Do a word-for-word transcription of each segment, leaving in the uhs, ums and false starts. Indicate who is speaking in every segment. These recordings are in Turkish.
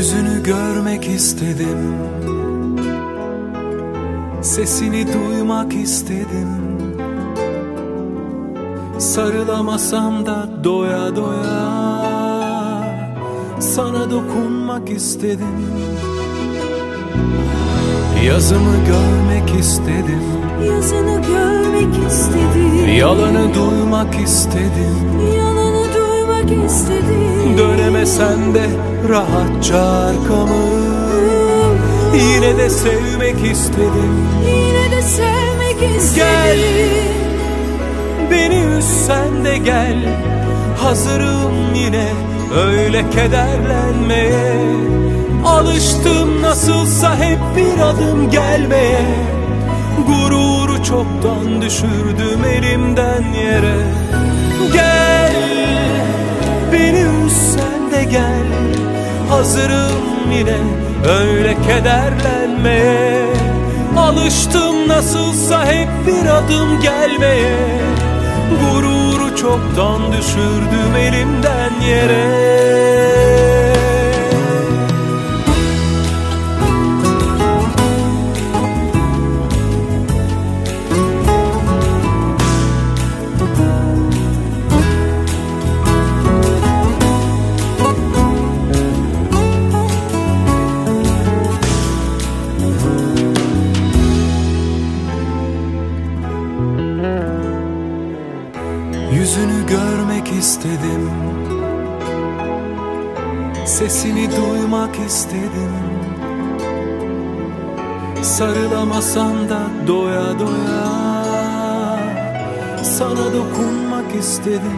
Speaker 1: Yüzünü görmek istedim, sesini duymak istedim. Sarılamasam da doya doya sana dokunmak istedim. Yazımı görmek istedim,
Speaker 2: Yazını görmek istedim.
Speaker 1: yalanı duymak istedim.
Speaker 2: Yalanı duymak istedim.
Speaker 1: Dönemesen de rahatça arkamı, yine de sevmek istedim.
Speaker 2: Yine de sevmek istedim.
Speaker 1: Gel, beni üzsen de gel. Hazırım yine öyle kederlenmeye. Alıştım nasılsa hep bir adım gelmeye. Gururu çoktan düşürdüm elimden yere. Gel, beni üzsen de gel. Hazırım yine öyle kederlenmeye. Alıştım nasılsa hep bir adım gelmeye. Gururu çoktan düşürdüm elimden yere. Yüzünü görmek istedim, sesini duymak istedim. Sarılamasam da doya doya sana dokunmak istedim.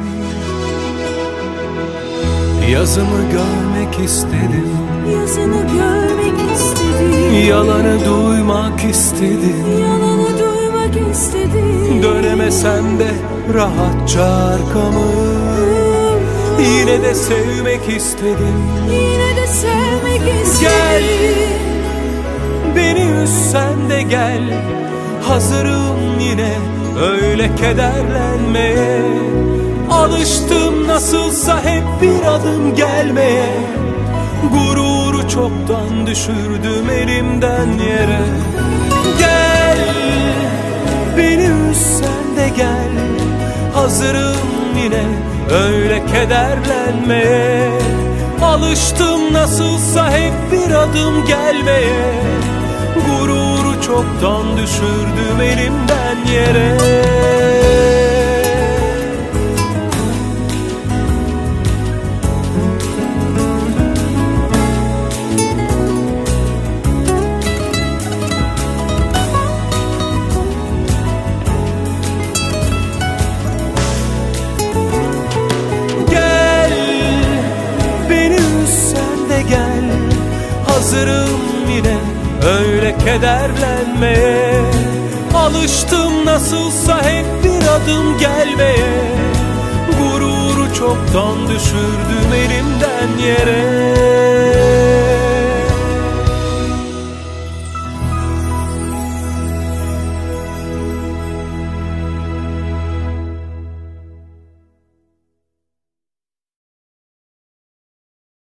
Speaker 1: Yazımı görmek istedim,
Speaker 2: Yazını görmek istedim.
Speaker 1: yalanı duymak istedim.
Speaker 2: Yalanı duymak istedim.
Speaker 1: Dönemesen de rahatça arkamı, yine de sevmek istedim.
Speaker 2: Yine de sevmek istedim.
Speaker 1: Gel, beni üzsen de gel. Hazırım yine öyle kederlenmeye. Alıştım nasılsa hep bir adım gelmeye. Gururu çoktan düşürdüm elimden yere. Gel, beni üzsen de gel. Hazırım yine öyle kederlenmeye. Alıştım nasılsa hep bir adım gelmeye. Gururu çoktan düşürdüm elimden yere. Hazırım yine öyle kederlenmeye. Alıştım nasılsa hep bir adım gelmeye. Gururu çoktan düşürdüm elimden yere.